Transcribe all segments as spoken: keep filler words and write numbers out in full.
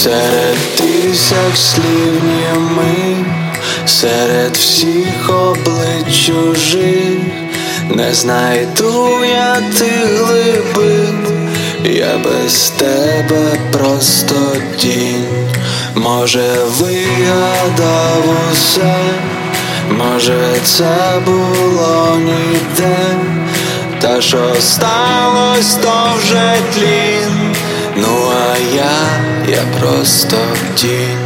серед тисяч слів німих, серед всіх облич чужих, не знайду я тих глибин, я без тебе просто тінь. Може, вигадав усе, може, це було ніде, та що сталось, то вже тлін. Ну а я, я просто тінь.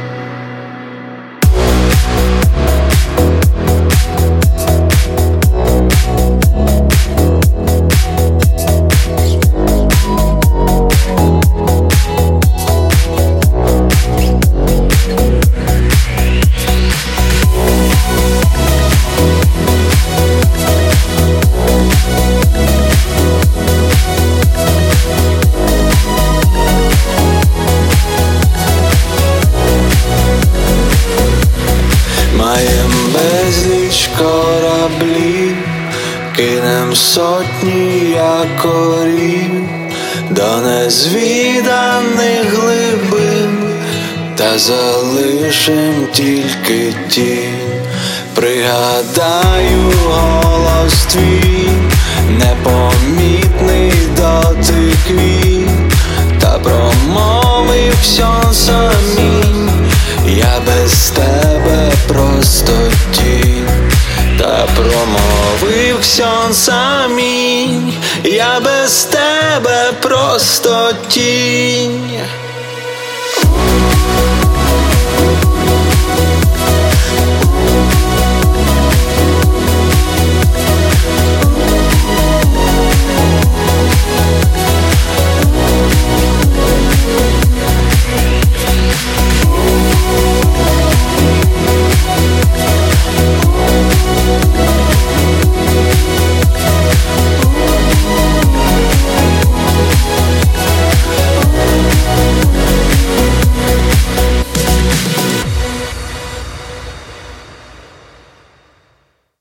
Маєм безліч кораблів, кинем сотні якорів до незвіданих глибин, та залишим тільки тінь. Пригадаю голос твій, непомітний дотик твій, та промовив всьо самінь. Я без тебе просто тінь, та промовив всьо амінь. Я без тебе просто тінь.